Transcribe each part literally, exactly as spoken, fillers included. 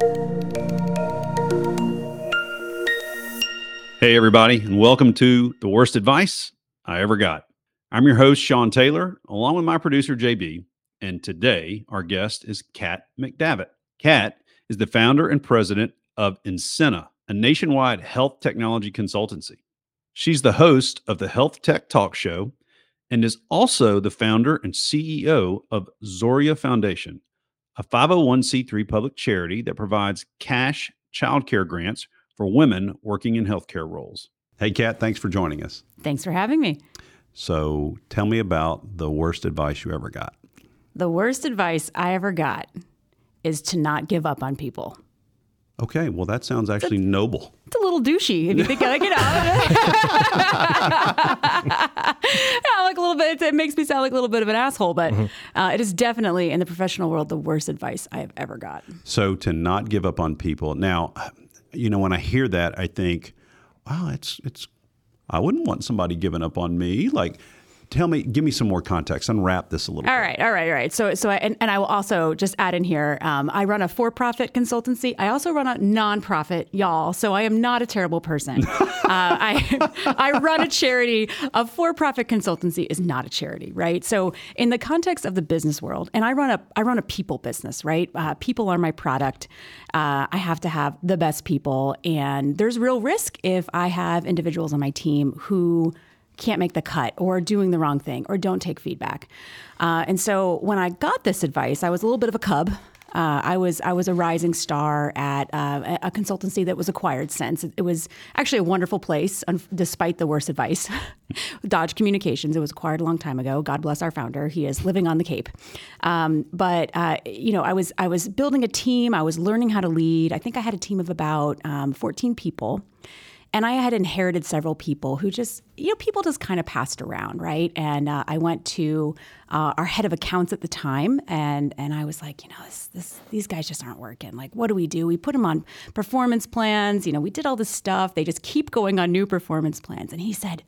Hey, everybody, and welcome to The Worst Advice I Ever Got. I'm your host, Sean Taylor, along with my producer, J B, and today our guest is Kat McDavitt. Kat is the founder and president of Incenna, a nationwide health technology consultancy. She's the host of the Health Tech Talk Show and is also the founder and C E O of Zoria Foundation, a five oh one c three public charity that provides cash childcare grants for women working in healthcare roles. Hey, Kat, thanks for joining us. Thanks for having me. So tell me about the worst advice you ever got. The worst advice I ever got is to not give up on people. Okay, well, that sounds actually it's a, noble. It's a little douchey if you think like, you know. yeah, like a little bit, it makes me sound like a little bit of an asshole, but mm-hmm. uh, it is definitely, in the professional world, the worst advice I have ever got. So to not give up on people. Now, you know, when I hear that, I think, wow, it's, it's, I wouldn't want somebody giving up on me. Like, tell me, give me some more context. Unwrap this a little all bit. All right, all right, all right. So, so, I, and, and I will also just add in here, um, I run a for-profit consultancy. I also run a nonprofit, y'all. So I am not a terrible person. uh, I, I run a charity. A for-profit consultancy is not a charity, right? So in the context of the business world, and I run a, I run a people business, right? Uh, people are my product. Uh, I have to have the best people, and there's real risk if I have individuals on my team who can't make the cut or are doing the wrong thing or don't take feedback. Uh, and so when I got this advice, I was a little bit of a cub. Uh, I was I was a rising star at uh, a consultancy that was acquired since. It was actually a wonderful place, um, despite the worst advice. Dodge Communications. It was acquired a long time ago. God bless our founder. He is living on the Cape. Um, but uh, you know, I was I was building a team. I was learning how to lead. I think I had a team of about um, fourteen people. And I had inherited several people who just, you know, people just kind of passed around, right? And uh, I went to uh, our head of accounts at the time, and and I was like, you know, this, this these guys just aren't working. Like, what do we do? We put them on performance plans. You know, we did all this stuff. They just keep going on new performance plans. And he said,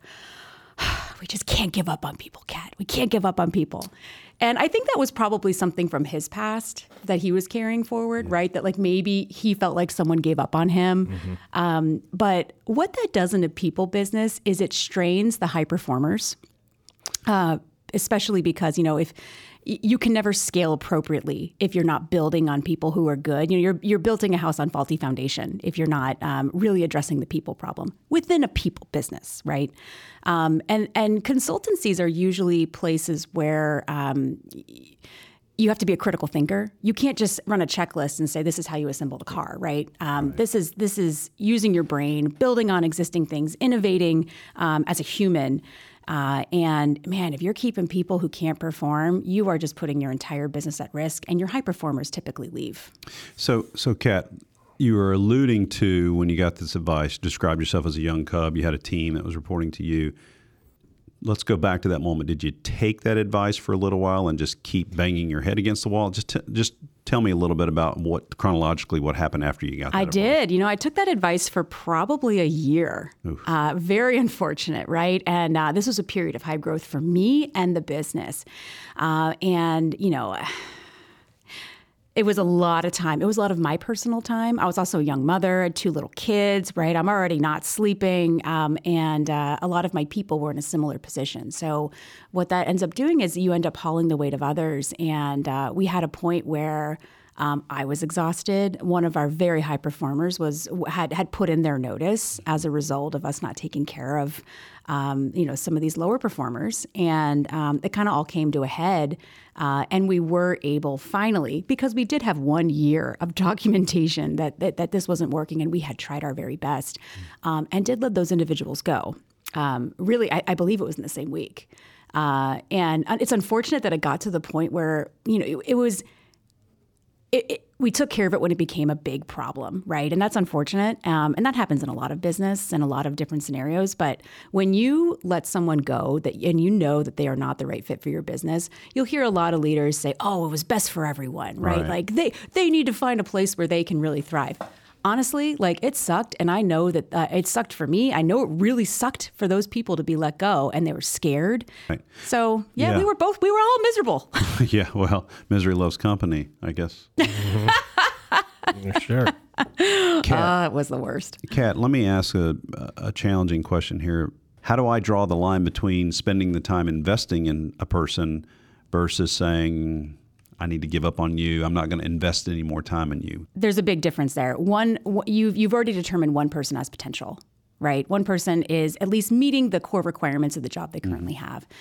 we just can't give up on people, Kat. We can't give up on people. And I think that was probably something from his past that he was carrying forward, right? That like maybe he felt like someone gave up on him. Mm-hmm. Um, but what that does in a people business is it strains the high performers, uh, especially because, you know, if you can never scale appropriately if you're not building on people who are good. You know, you're you're building a house on faulty foundation if you're not um, really addressing the people problem within a people business, right? Um, and and consultancies are usually places where um, you have to be a critical thinker. You can't just run a checklist and say this is how you assemble the car, right? Um, right. This is this is using your brain, building on existing things, innovating um, as a human. Uh, and man, if you're keeping people who can't perform, you are just putting your entire business at risk, and your high performers typically leave. So, so Kat, you were alluding to when you got this advice, described yourself as a young cub. You had a team that was reporting to you. Let's go back to that moment. Did you take that advice for a little while and just keep banging your head against the wall? Just, t- just tell me a little bit about what chronologically what happened after you got that I advice. did. You know, I took that advice for probably a year. Uh, very unfortunate, right? And uh, this was a period of high growth for me and the business. Uh, and, you know, it was a lot of time. It was a lot of my personal time. I was also a young mother, I had two little kids, right? I'm already not sleeping. Um, and uh, a lot of my people were in a similar position. So what that ends up doing is you end up hauling the weight of others. And uh, we had a point where um, I was exhausted. One of our very high performers was had had put in their notice as a result of us not taking care of Um, you know, some of these lower performers. And um, it kind of all came to a head. Uh, and we were able finally, because we did have one year of documentation that, that, that this wasn't working, and we had tried our very best, um, and did let those individuals go. Um, really, I, I believe it was in the same week. Uh, and it's unfortunate that it got to the point where, you know, it, it was, it, it, we took care of it when it became a big problem, right? And that's unfortunate. Um, and that happens in a lot of business and a lot of different scenarios. But when you let someone go that and you know that they are not the right fit for your business, you'll hear a lot of leaders say, oh, it was best for everyone, right? right. Like they, they need to find a place where they can really thrive. Honestly, like it sucked. And I know that uh, it sucked for me. I know it really sucked for those people to be let go, and they were scared. Right. So yeah, yeah, we were both, we were all miserable. Yeah. Well, misery loves company, I guess. Sure. Kat, uh, it was the worst. Kat, let me ask a, a challenging question here. How do I draw the line between spending the time investing in a person versus saying, I need to give up on you. I'm not going to invest any more time in you? There's a big difference there. One, you've, you've already determined one person has potential, right? One person is at least meeting the core requirements of the job they currently mm-hmm. have.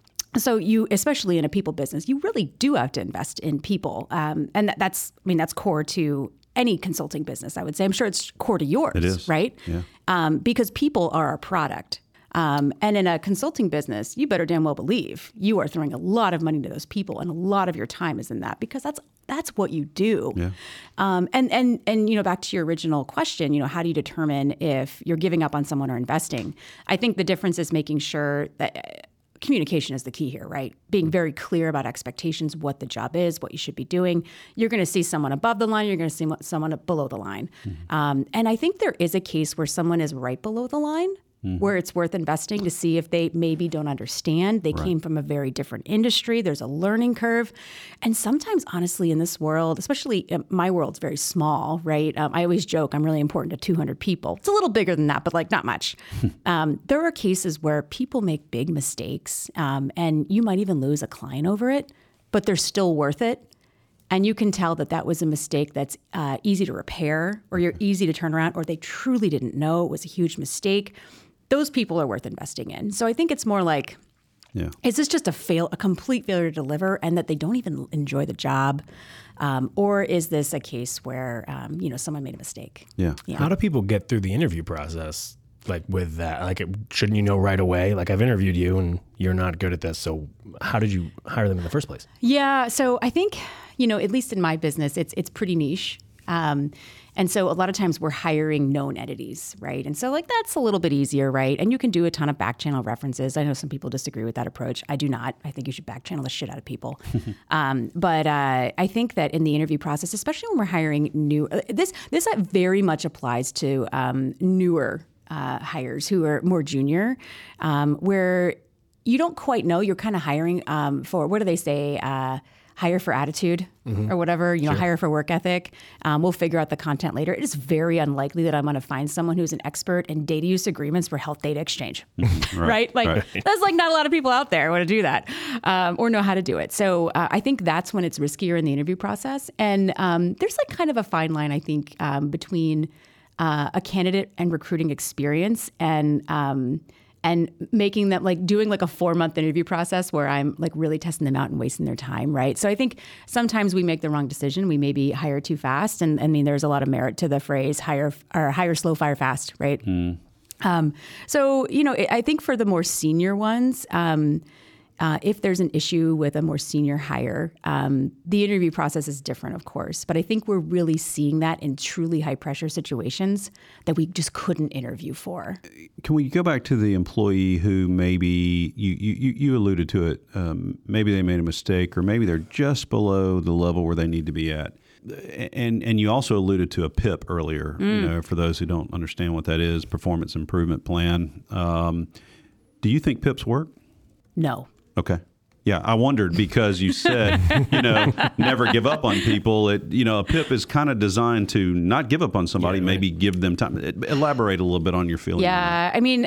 So you, especially in a people business, you really do have to invest in people. Um, and that, that's, I mean, that's core to any consulting business, I would say. I'm sure it's core to yours, it is. Right? Yeah. Um, because people are our product. Um, and in a consulting business, you better damn well believe you are throwing a lot of money to those people, and a lot of your time is in that because that's that's what you do. Yeah. Um, and and and you know, back to your original question, you know, how do you determine if you're giving up on someone or investing? I think the difference is making sure that communication is the key here, right? Being very clear about expectations, what the job is, what you should be doing. You're going to see someone above the line. You're going to see someone below the line. Mm-hmm. Um, and I think there is a case where someone is right below the line, mm-hmm. where it's worth investing to see if they maybe don't understand. They right. came from a very different industry. There's a learning curve. And sometimes, honestly, in this world, especially my world's very small, right? Um, I always joke I'm really important to two hundred people. It's a little bigger than that, but like not much. um, there are cases where people make big mistakes, um, and you might even lose a client over it, but they're still worth it. And you can tell that that was a mistake that's uh, easy to repair, or you're easy to turn around, or they truly didn't know it was a huge mistake. Those people are worth investing in. So I think it's more like, yeah. is this just a fail, a complete failure to deliver, and that they don't even enjoy the job? Um, or is this a case where, um, you know, someone made a mistake? Yeah. yeah. How do people get through the interview process? Like with that, like, it, shouldn't you know right away? Like, I've interviewed you and you're not good at this. So how did you hire them in the first place? Yeah. So I think, you know, at least in my business, it's, it's pretty niche. Um, and so a lot of times we're hiring known entities, right? And so like, that's a little bit easier, right? And you can do a ton of back channel references. I know some people disagree with that approach. I do not. I think you should back channel the shit out of people. um, but uh, I think that in the interview process, especially when we're hiring new, uh, this, this very much applies to um, newer uh, hires who are more junior, um, where you don't quite know, you're kind of hiring um, for, what do they say? Uh, hire for attitude mm-hmm. or whatever, you know, sure. hire for work ethic. Um, we'll figure out the content later. It is very unlikely that I'm going to find someone who's an expert in data use agreements for health data exchange, right. right? Like right. that's like not a lot of people out there want to do that um, or know how to do it. So uh, I think that's when it's riskier in the interview process. And um, there's like kind of a fine line, I think, um, between uh, a candidate and recruiting experience and um, and making them like doing like a four month interview process where I'm like really testing them out and wasting their time. Right. So I think sometimes we make the wrong decision. We maybe hire too fast. And I mean, there's a lot of merit to the phrase hire or hire slow, fire fast. Right. Mm. Um, so, you know, I think for the more senior ones, um, Uh, if there's an issue with a more senior hire, um, the interview process is different, of course. But I think we're really seeing that in truly high-pressure situations that we just couldn't interview for. Can we go back to the employee who maybe, you you, you alluded to it, um, maybe they made a mistake or maybe they're just below the level where they need to be at. And and you also alluded to a P I P earlier, mm. you know, for those who don't understand what that is, Performance Improvement Plan. Um, do you think P I Ps work? No. Okay. Yeah, I wondered because you said, you know, never give up on people. It, you know, a P I P is kind of designed to not give up on somebody, yeah, right. maybe give them time. Elaborate a little bit on your feeling. Yeah, I mean,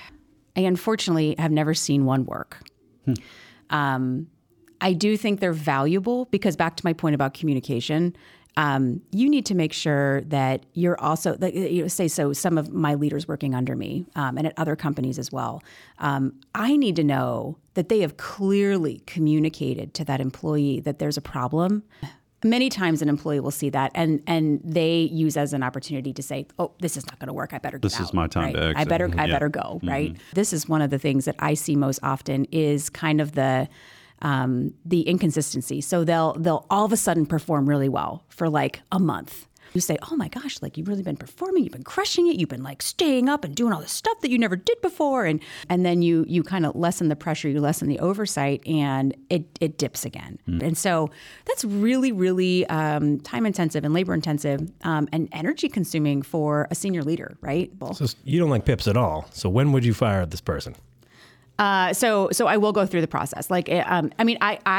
I unfortunately have never seen one work. Hmm. Um, I do think they're valuable because back to my point about communication, Um, you need to make sure that you're also, like, you know, say, so some of my leaders working under me um, and at other companies as well, um, I need to know that they have clearly communicated to that employee that there's a problem. Many times an employee will see that and and they use as an opportunity to say, oh, this is not going to work. I better get this out. This is my time right? to exit. I better, I yeah. better go, mm-hmm. right? This is one of the things that I see most often is kind of the Um, the inconsistency. So they'll they'll all of a sudden perform really well for like a month. You say, oh my gosh, like you've really been performing, you've been crushing it, you've been like staying up and doing all this stuff that you never did before. And and then you you kind of lessen the pressure, you lessen the oversight, and it it dips again. Mm. And so that's really, really um, time intensive and labor intensive um, and energy consuming for a senior leader, right? Well, so you don't like P I Ps at all. So when would you fire this person? Uh, so, so I will go through the process. Like, um, I mean, I, I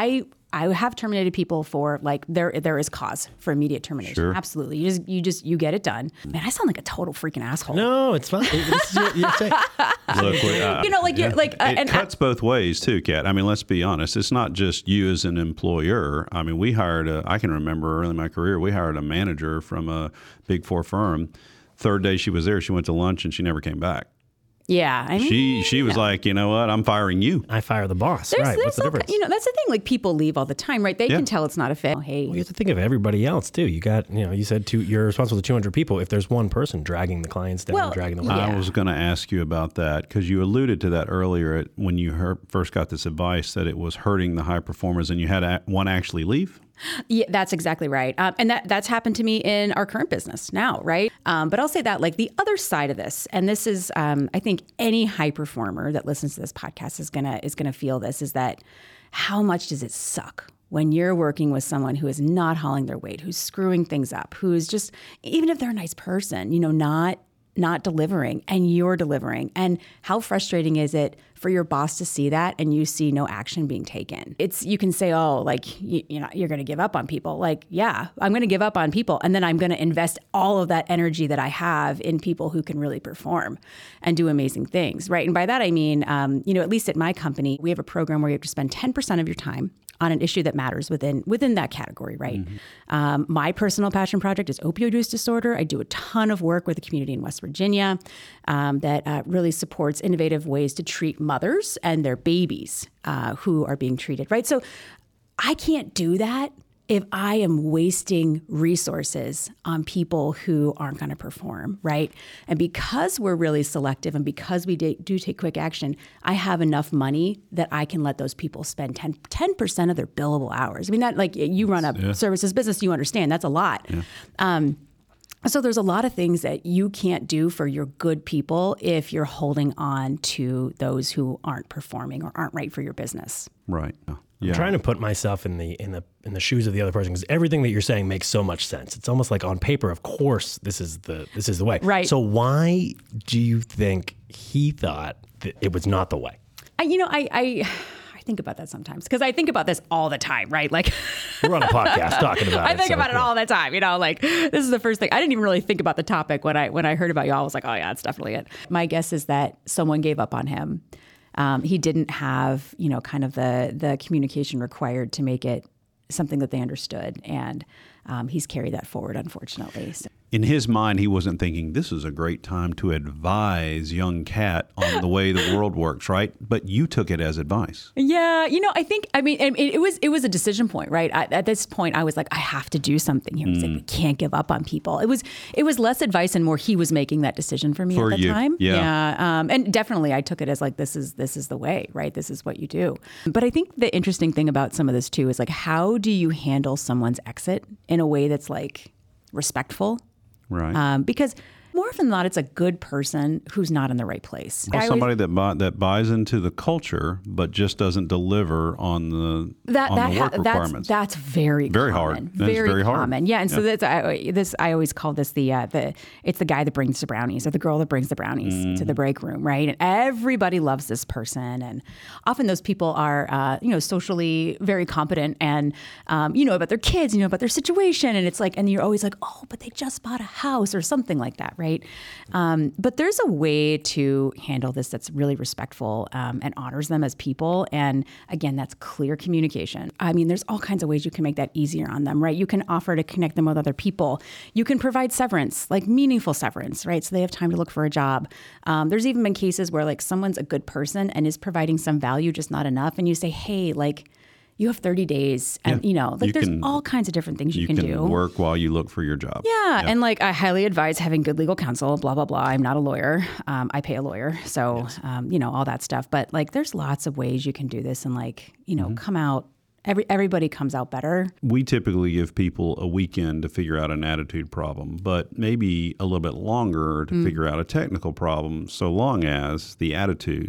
I have terminated people for like there there is cause for immediate termination. Sure. Absolutely. You just you just you get it done. Man, I sound like a total freaking asshole. No, it's fine. This is your, your thing. Look, we, uh, You know, like you're like uh, it and cuts both ways too, Kat. I mean, let's be honest. It's not just you as an employer. I mean, we hired a, I can remember early in my career, we hired a manager from a big four firm. Third day she was there, she went to lunch and she never came back. yeah, I mean, She she was like, you know what? I'm firing you. I fire the boss. There's, right. there's What's the all difference? ki- You know, that's the thing. Like people leave all the time, right? They Yeah. can tell it's not a fit. Oh, hey, Well, you have to think of everybody else too. You got, you know, you said two, you're responsible for two hundred people. If there's one person dragging the clients down, Well, dragging the yeah. work. I was going to ask you about that because you alluded to that earlier at, when you heard, first got this advice that it was hurting the high performers and you had a, one actually leave. Yeah, that's exactly right. Um, and that that's happened to me in our current business now, right? Um, but I'll say that like the other side of this, and this is, um, I think any high performer that listens to this podcast is gonna is gonna feel this, is that how much does it suck when you're working with someone who is not hauling their weight, who's screwing things up, who's just, even if they're a nice person, you know, not not delivering and you're delivering. And how frustrating is it for your boss to see that and you see no action being taken? It's, you can say, oh, like, you, you know, you're going to give up on people. Like, yeah, I'm going to give up on people. And then I'm going to invest all of that energy that I have in people who can really perform and do amazing things, right? And by that, I mean, um, you know, at least at my company, we have a program where you have to spend ten percent of your time on an issue that matters within within that category, right? Mm-hmm. Um, my personal passion project is opioid use disorder. I do a ton of work with a community in West Virginia um, that uh, really supports innovative ways to treat mothers and their babies uh, who are being treated, right? So I can't do that if I am wasting resources on people who aren't going to perform, right? And because we're really selective and because we do, do take quick action, I have enough money that I can let those people spend ten percent of their billable hours. I mean, that, like, you run a yeah. services business, you understand that's a lot. Yeah. Um, so there's a lot of things that you can't do for your good people if you're holding on to those who aren't performing or aren't right for your business. Right. Yeah. I'm trying to put myself in the in the in the shoes of the other person, because everything that you're saying makes so much sense. It's almost like on paper, of course, this is the this is the way. Right. So why do you think he thought that it was not the way? I, you know, I, I I think about that sometimes, because I think about this all the time, right? Like we're on a podcast talking about I it. I think so, about it yeah. all the time. You know, like this is the first thing. I didn't even really think about the topic when I when I heard about y'all. I was like, oh yeah, it's definitely it. My guess is that someone gave up on him. Um, he didn't have, you know, kind of the the communication required to make it something that they understood. And um, he's carried that forward, unfortunately. So. In his mind, he wasn't thinking, this is a great time to advise young Kat on the way the world works, right? But you took it as advice. Yeah, you know, I think, I mean, it, it was it was a decision point, right? I, at this point, I was like, I have to do something here. He was like, we can't give up on people. It was it was less advice and more he was making that decision for me for at the you. time. Yeah. yeah um, and definitely I took it as like, this is this is the way, right? This is what you do. But I think the interesting thing about some of this too is like, how do you handle someone's exit in a way that's like respectful? Right. Um, because more often than not, it's a good person who's not in the right place. Or I somebody always, that buy, that buys into the culture, but just doesn't deliver on the that, on that the work ha- requirements. That's, that's very very common. hard. That is very, very hard. common. Yeah, and yeah. so that's I, this. I always call this the uh, the it's the guy that brings the brownies or the girl that brings the brownies mm. to the break room, right? And everybody loves this person, and often those people are uh, you know socially very competent, and um, you know about their kids, you know about their situation, and it's like, and you're always like, oh, but they just bought a house or something like that, right? Um, but there's a way to handle this that's really respectful um, and honors them as people. And again, that's clear communication. I mean, there's all kinds of ways you can make that easier on them, right? You can offer to connect them with other people. You can provide severance, like meaningful severance, right? So they have time to look for a job. Um, there's even been cases where like someone's a good person and is providing some value, just not enough. And you say, hey, like, you have thirty days and, yeah. you know, like you there's can, all kinds of different things you, you can, can do. work while you look for your job. Yeah, yeah. And like I highly advise having good legal counsel, blah, blah, blah. I'm not a lawyer. Um, I pay a lawyer. So, yes. um, you know, all that stuff. But like there's lots of ways you can do this and like, you know, mm-hmm. come out. Every, everybody comes out better. We typically give people a weekend to figure out an attitude problem, but maybe a little bit longer to mm. figure out a technical problem, so long as the attitude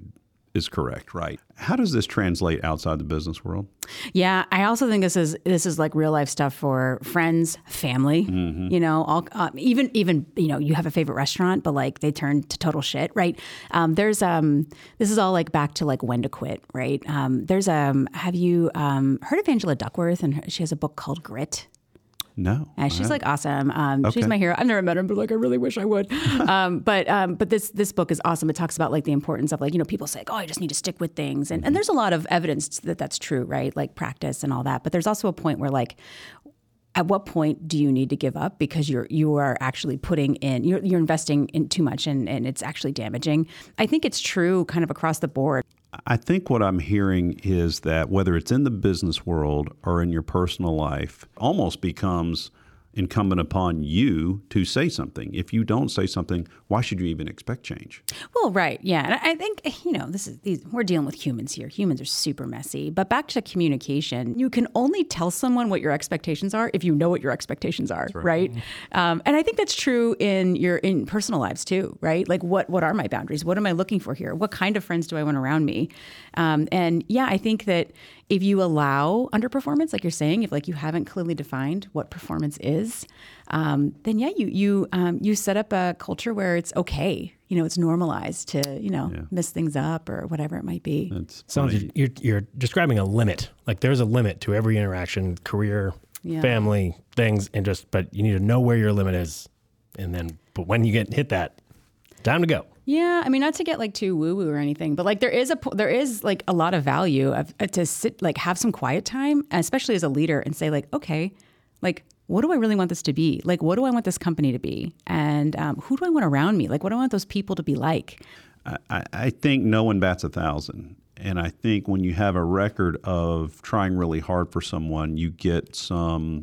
is correct, right? How does this translate outside the business world? Yeah, I also think this is this is like real life stuff for friends, family. Mm-hmm. You know, all uh, even even you know you have a favorite restaurant, but like they turn to total shit, right? Um, there's um this is all like back to like when to quit, right? Um, there's um have you um heard of Angela Duckworth? And her, she has a book called Grit. No, yeah, she's like awesome. Um, okay. She's my hero. I've never met her, but like I really wish I would. um, but um, but this this book is awesome. It talks about like the importance of like you know people say, oh, I just need to stick with things, and and there's a lot of evidence that that's true, right? Like practice and all that. But there's also a point where like, at what point do you need to give up because you're you are actually putting in you're you're investing in too much and and it's actually damaging. I think it's true kind of across the board. I think what I'm hearing is that whether it's in the business world or in your personal life, almost becomes incumbent upon you to say something. If you don't say something, why should you even expect change? Well, right. Yeah. And I think, you know, this is these we're dealing with humans here. Humans are super messy. But back to communication, you can only tell someone what your expectations are if you know what your expectations are, right? right? Um, and I think that's true in your in personal lives too, right? Like what what are my boundaries? What am I looking for here? What kind of friends do I want around me? Um, and yeah, I think that if you allow underperformance, like you're saying, if like you haven't clearly defined what performance is, um, then yeah, you you um, you set up a culture where it's okay. You know, it's normalized to you know yeah. mess things up or whatever it might be. That's Sounds like you're you're describing a limit. Like there's a limit to every interaction, career, yeah. family, things, and just but you need to know where your limit is, and then but when you get hit that, time to go. Yeah, I mean, not to get like too woo woo or anything, but like there is a there is like a lot of value of uh, to sit like have some quiet time, especially as a leader, and say like, okay, like what do I really want this to be? Like, what do I want this company to be? And um, who do I want around me? Like, what do I want those people to be like? I, I think no one bats a thousand, and I think when you have a record of trying really hard for someone, you get some.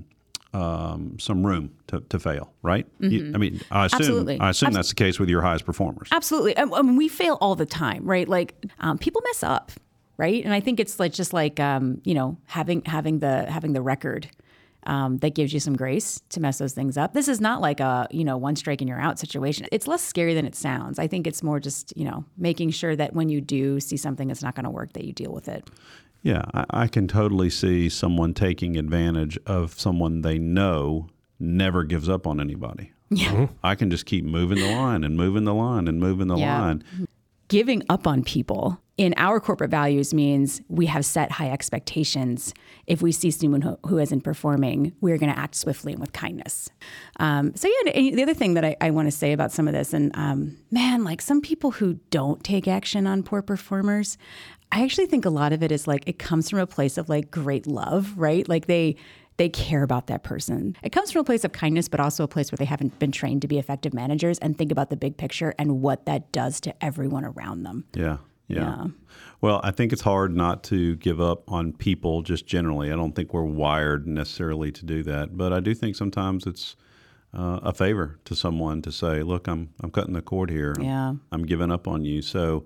Um, some room to, to fail, right? Mm-hmm. You, I mean, I assume Absolutely. I assume Absol- that's the case with your highest performers. Absolutely. I, I mean, we fail all the time, right? Like um, people mess up, right? And I think it's like just like um, you know having having the having the record um, that gives you some grace to mess those things up. This is not like a you know one strike and you're out situation. It's less scary than it sounds. I think it's more just you know making sure that when you do see something that's not going to work, that you deal with it. Yeah, I, I can totally see someone taking advantage of someone they know never gives up on anybody. Yeah. Mm-hmm. I can just keep moving the line and moving the line and moving the yeah. line. Giving up on people in our corporate values means we have set high expectations. If we see someone who, who isn't performing, we're going to act swiftly and with kindness. Um, so yeah, the other thing that I, I want to say about some of this, and um, man, like some people who don't take action on poor performers, I actually think a lot of it is like it comes from a place of like great love, right? Like they they care about that person. It comes from a place of kindness, but also a place where they haven't been trained to be effective managers and think about the big picture and what that does to everyone around them. Yeah. Yeah. Yeah. Well, I think it's hard not to give up on people just generally. I don't think we're wired necessarily to do that, but I do think sometimes it's uh, a favor to someone to say, look, I'm I'm cutting the cord here. Yeah. I'm, I'm giving up on you. So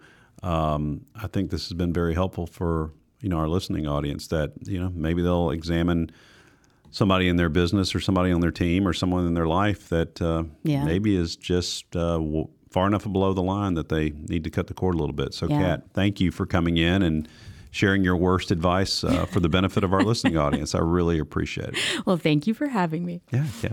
um, I think this has been very helpful for, you know, our listening audience that, you know, maybe they'll examine somebody in their business or somebody on their team or someone in their life that uh, yeah. maybe is just uh, w- far enough below the line that they need to cut the cord a little bit. So, yeah. Kat, thank you for coming in and sharing your worst advice uh, for the benefit of our listening audience. I really appreciate it. Well, thank you for having me. Yeah, yeah.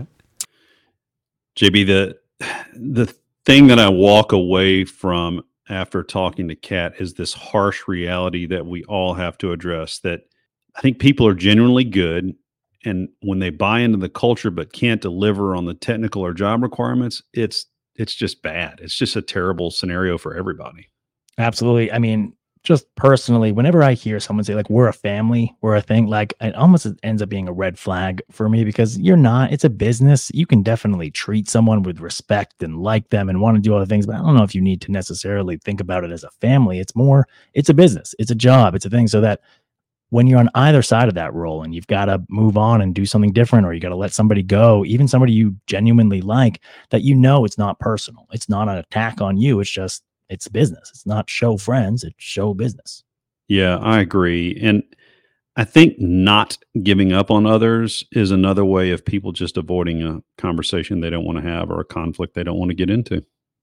J B, the the thing that I walk away from after talking to Kat is this harsh reality that we all have to address, that I think people are genuinely good, and when they buy into the culture but can't deliver on the technical or job requirements, it's it's just bad. It's just a terrible scenario for everybody. Absolutely. I mean, just personally, whenever I hear someone say like, we're a family, we're a thing, like it almost ends up being a red flag for me, because you're not, it's a business. You can definitely treat someone with respect and like them and want to do other things, but I don't know if you need to necessarily think about it as a family. It's more, it's a business, it's a job, it's a thing. So that when you're on either side of that role and you've got to move on and do something different, or you got to let somebody go, even somebody you genuinely like, that you know it's not personal. It's not an attack on you. It's just, it's business. It's not show friends. It's show business. Yeah, I agree. And I think not giving up on others is another way of people just avoiding a conversation they don't want to have or a conflict they don't want to get into.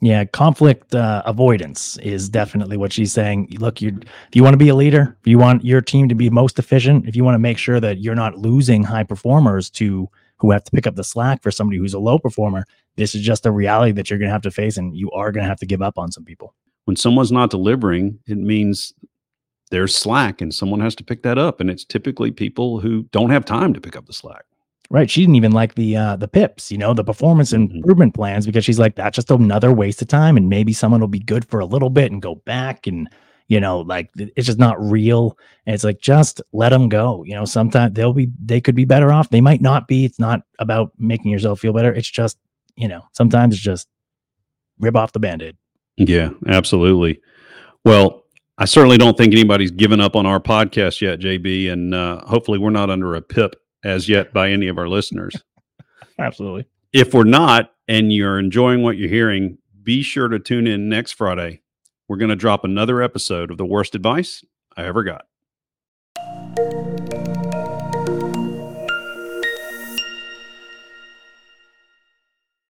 Yeah, conflict uh, avoidance is definitely what she's saying. Look, you if you want to be a leader, if you want your team to be most efficient, if you want to make sure that you're not losing high performers to who have to pick up the slack for somebody who's a low performer, this is just a reality that you're going to have to face, and you are going to have to give up on some people. When someone's not delivering, it means there's slack and someone has to pick that up. And it's typically people who don't have time to pick up the slack. Right. She didn't even like the uh, the P I Ps, you know, the performance improvement plans, because she's like, that's just another waste of time. And maybe someone will be good for a little bit and go back. And, you know, like it's just not real. And it's like, just let them go. You know, sometimes they'll be, they could be better off. They might not be. It's not about making yourself feel better. It's just, you know, sometimes it's just rip off the Band-Aid. Yeah, absolutely. Well, I certainly don't think anybody's given up on our podcast yet, J B. And uh, hopefully we're not under a P I P as yet by any of our listeners. Absolutely. If we're not, and you're enjoying what you're hearing, be sure to tune in next Friday. We're going to drop another episode of The Worst Advice I Ever Got.